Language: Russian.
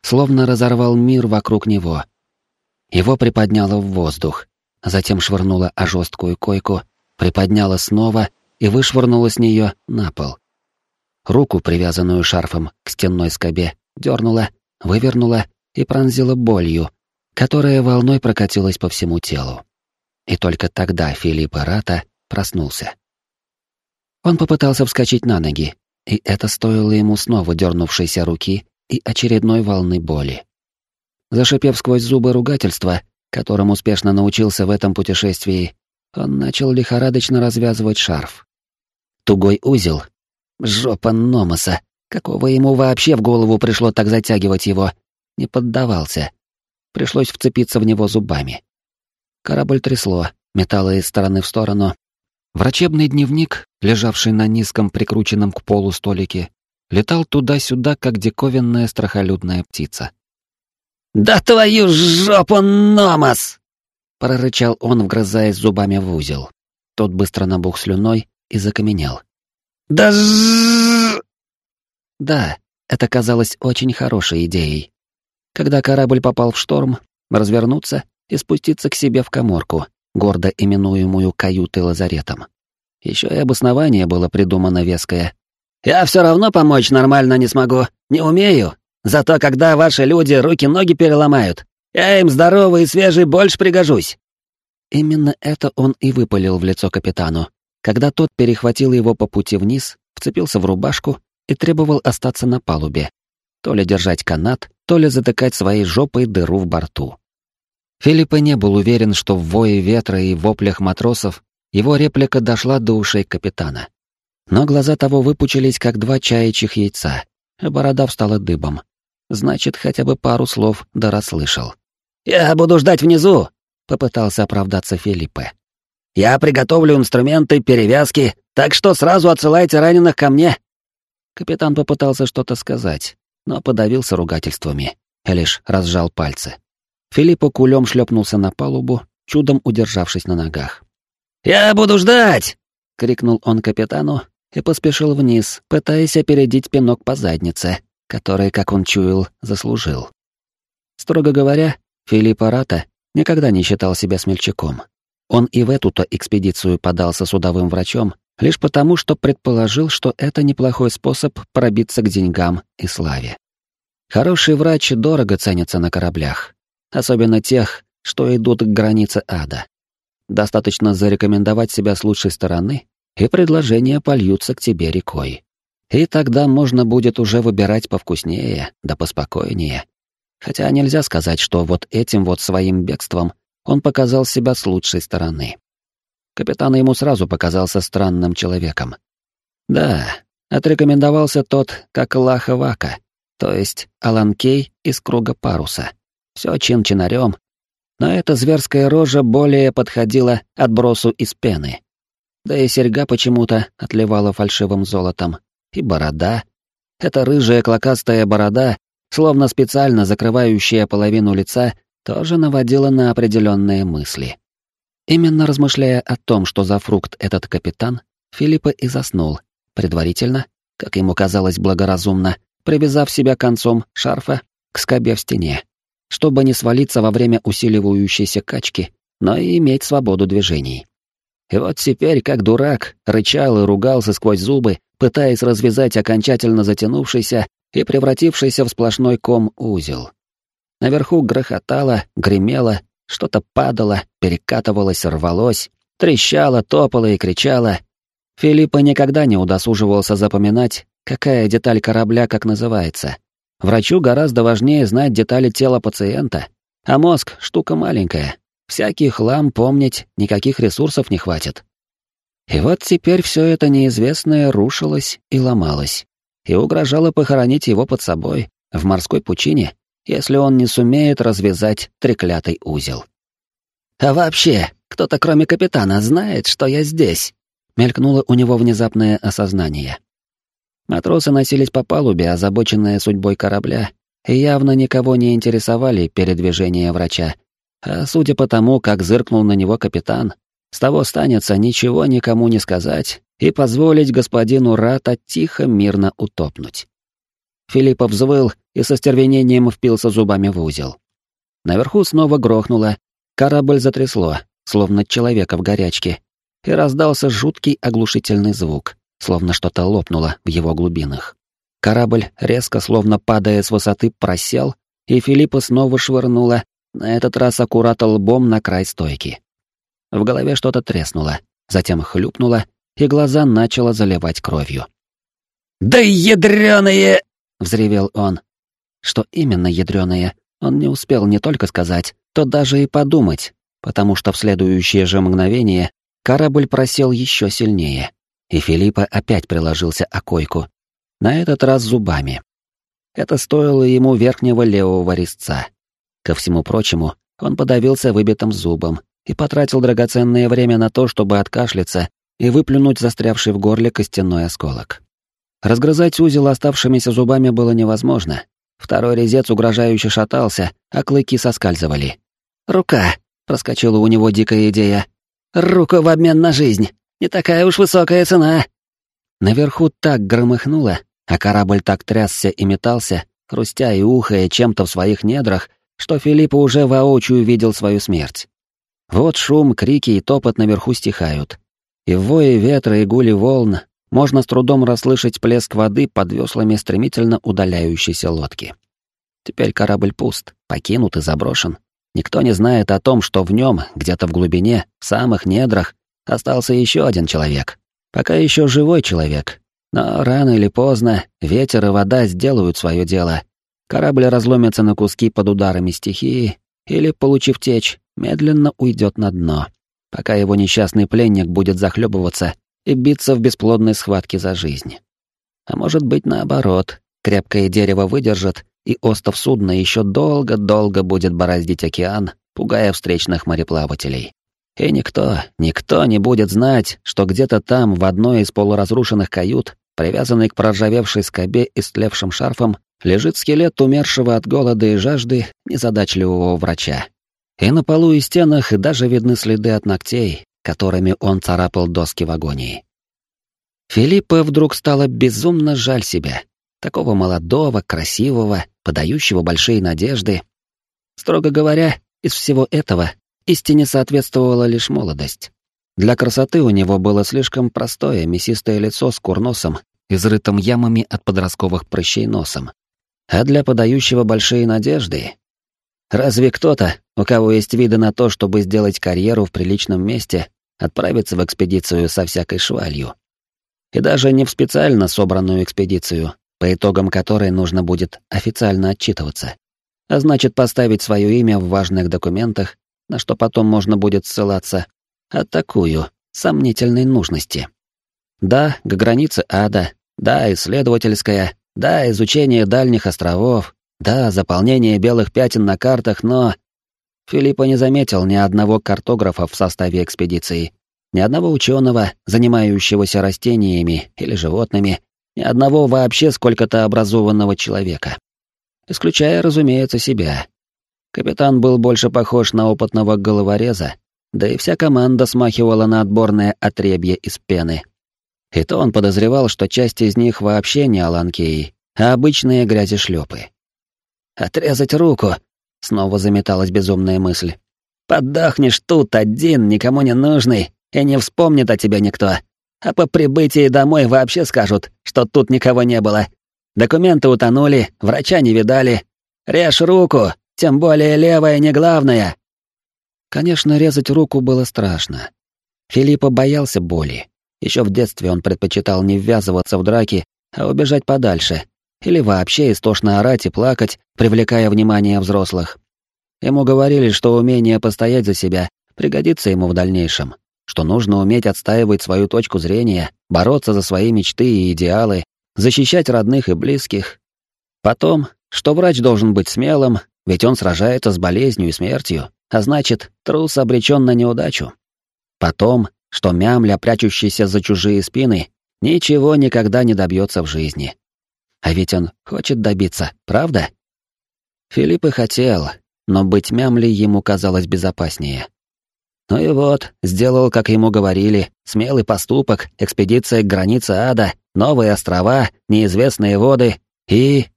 словно разорвал мир вокруг него. Его приподняло в воздух, затем швырнуло о жесткую койку, приподняло снова и вышвырнуло с нее на пол. Руку, привязанную шарфом к стенной скобе, дернула, вывернула и пронзила болью, которая волной прокатилась по всему телу. И только тогда Филиппо Рата проснулся. Он попытался вскочить на ноги, и это стоило ему снова дернувшейся руки и очередной волны боли. Зашипев сквозь зубы ругательства, которым успешно научился в этом путешествии, он начал лихорадочно развязывать шарф. Тугой узел. Жопа Номоса. Какого ему вообще в голову пришло так затягивать его? Не поддавался. Пришлось вцепиться в него зубами. Корабль трясло, метало из стороны в сторону. Врачебный дневник, лежавший на низком прикрученном к полу столике, летал туда-сюда, как диковинная страхолюдная птица. «Да твою жопу, Номос!» — прорычал он, вгрызаясь зубами в узел. Тот быстро набух слюной и закаменел. «Да Да, это казалось очень хорошей идеей. Когда корабль попал в шторм, развернуться и спуститься к себе в каморку, гордо именуемую каютой-лазаретом. Еще и обоснование было придумано веское. «Я все равно помочь нормально не смогу, не умею. Зато когда ваши люди руки-ноги переломают, я им здоровый и свежий больше пригожусь». Именно это он и выпалил в лицо капитану, когда тот перехватил его по пути вниз, вцепился в рубашку и требовал остаться на палубе, то ли держать канат, то ли затыкать своей жопой дыру в борту. Филиппо не был уверен, что в вое ветра и воплях матросов его реплика дошла до ушей капитана. Но глаза того выпучились, как два чаячьих яйца, а борода встала дыбом. Значит, хотя бы пару слов да расслышал. «Я буду ждать внизу», — попытался оправдаться Филиппе. «Я приготовлю инструменты, перевязки, так что сразу отсылайте раненых ко мне». Капитан попытался что-то сказать, но подавился ругательствами и лишь разжал пальцы. Филиппо кулем шлепнулся на палубу, чудом удержавшись на ногах. «Я буду ждать!» — крикнул он капитану и поспешил вниз, пытаясь опередить пинок по заднице, который, как он чуял, заслужил. Строго говоря, Филиппо Рата никогда не считал себя смельчаком. Он и в эту-то экспедицию подался судовым врачом лишь потому, что предположил, что это неплохой способ пробиться к деньгам и славе. Хороший врач дорого ценится на кораблях, особенно тех, что идут к границе ада. Достаточно зарекомендовать себя с лучшей стороны, и предложения польются к тебе рекой. И тогда можно будет уже выбирать повкуснее, да поспокойнее. Хотя нельзя сказать, что вот этим вот своим бегством он показал себя с лучшей стороны. Капитан ему сразу показался странным человеком. Да, отрекомендовался тот как Лаха-Вака, то есть Алан Кей из круга паруса. Все чин-чинарем, но эта зверская рожа более подходила отбросу из пены. Да и серьга почему-то отливала фальшивым золотом. И борода. Эта рыжая клокастая борода, словно специально закрывающая половину лица, тоже наводила на определенные мысли. Именно размышляя о том, что за фрукт этот капитан, Филиппо и заснул, предварительно, как ему казалось благоразумно, привязав себя концом шарфа к скобе в стене, чтобы не свалиться во время усиливающейся качки, но и иметь свободу движений. И вот теперь, как дурак, рычал и ругался сквозь зубы, пытаясь развязать окончательно затянувшийся и превратившийся в сплошной ком узел. Наверху грохотало, гремело, что-то падало, перекатывалось, рвалось, трещало, топало и кричало. Филиппо никогда не удосуживался запоминать, какая деталь корабля как называется. Врачу гораздо важнее знать детали тела пациента, а мозг — штука маленькая. Всякий хлам помнить никаких ресурсов не хватит. И вот теперь все это неизвестное рушилось и ломалось, и угрожало похоронить его под собой, в морской пучине, если он не сумеет развязать треклятый узел. «А вообще, кто-то кроме капитана знает, что я здесь?» Мелькнуло у него внезапное осознание. Матросы носились по палубе, озабоченные судьбой корабля, и явно никого не интересовали передвижения врача. А судя по тому, как зыркнул на него капитан, с того станется ничего никому не сказать и позволить господину Рата тихо, мирно утопнуть. Филиппа взвыл и со стервенением впился зубами в узел. Наверху снова грохнуло, корабль затрясло, словно человека в горячке, и раздался жуткий оглушительный звук, словно что-то лопнуло в его глубинах. Корабль, резко, словно падая с высоты, просел, и Филиппа снова швырнуло, на этот раз аккурат лбом на край стойки. В голове что-то треснуло, затем хлюпнуло, и глаза начало заливать кровью. «Да ядрёные!» — взревел он. Что именно ядрёные, он не успел не только сказать, то даже и подумать, потому что в следующее же мгновение корабль просел еще сильнее, и Филиппа опять приложился о койку, на этот раз зубами. Это стоило ему верхнего левого резца. Ко всему прочему, он подавился выбитым зубом и потратил драгоценное время на то, чтобы откашляться и выплюнуть застрявший в горле костяной осколок. Разгрызать узел оставшимися зубами было невозможно. Второй резец угрожающе шатался, а клыки соскальзывали. «Рука!» — проскочила у него дикая идея. «Руку в обмен на жизнь! Не такая уж высокая цена!» Наверху так громыхнуло, а корабль так трясся и метался, хрустя и ухая чем-то в своих недрах, что Филиппа уже воочию видел свою смерть. Вот шум, крики и топот наверху стихают. И в вое ветра и гуле волн можно с трудом расслышать плеск воды под веслами стремительно удаляющейся лодки. Теперь корабль пуст, покинут и заброшен. Никто не знает о том, что в нем, где-то в глубине, в самых недрах, остался еще один человек. Пока еще живой человек. Но рано или поздно ветер и вода сделают свое дело. Корабль разломится на куски под ударами стихии или, получив течь, медленно уйдет на дно, пока его несчастный пленник будет захлебываться и биться в бесплодной схватке за жизнь. А может быть, наоборот, крепкое дерево выдержит, и остов судна еще долго-долго будет бороздить океан, пугая встречных мореплавателей. И никто не будет знать, что где-то там, в одной из полуразрушенных кают, привязанный к проржавевшей скобе истлевшим шарфом, лежит скелет умершего от голода и жажды незадачливого врача. И на полу и стенах даже видны следы от ногтей, которыми он царапал доски в агонии. Филиппа вдруг стало безумно жаль себя, такого молодого, красивого, подающего большие надежды. Строго говоря, из всего этого истине соответствовала лишь молодость. Для красоты у него было слишком простое мясистое лицо с курносом, изрытым ямами от подростковых прыщей носом. А для подающего большие надежды... Разве кто-то, у кого есть виды на то, чтобы сделать карьеру в приличном месте, отправится в экспедицию со всякой швалью? И даже не в специально собранную экспедицию, по итогам которой нужно будет официально отчитываться. А значит, поставить свое имя в важных документах, на что потом можно будет ссылаться, а такую, сомнительной нужности. Да, к границе ада, да, исследовательская, да, изучение дальних островов, да, заполнение белых пятен на картах, но... Филиппа не заметил ни одного картографа в составе экспедиции, ни одного ученого, занимающегося растениями или животными, ни одного вообще сколько-то образованного человека. Исключая, разумеется, себя. Капитан был больше похож на опытного головореза, да и вся команда смахивала на отборное отребье из пены. И то он подозревал, что часть из них вообще не аланкеи, а обычные грязешлёпы. «Отрезать руку!» — снова заметалась безумная мысль. «Подохнешь тут один, никому не нужный, и не вспомнит о тебе никто. А по прибытии домой вообще скажут, что тут никого не было. Документы утонули, врача не видали. Режь руку, тем более левая не главная». Конечно, резать руку было страшно. Филиппа боялся боли. Еще в детстве он предпочитал не ввязываться в драки, а убежать подальше, или вообще истошно орать и плакать, привлекая внимание взрослых. Ему говорили, что умение постоять за себя пригодится ему в дальнейшем, что нужно уметь отстаивать свою точку зрения, бороться за свои мечты и идеалы, защищать родных и близких. Потом, что врач должен быть смелым, ведь он сражается с болезнью и смертью, а значит, трус обречен на неудачу. Потом, что мямля, прячущийся за чужие спины, ничего никогда не добьется в жизни. А ведь он хочет добиться, правда? Филипп и хотел, но быть мямлей ему казалось безопаснее. Ну и вот, сделал, как ему говорили, смелый поступок, экспедиция к границе ада, новые острова, неизвестные воды и...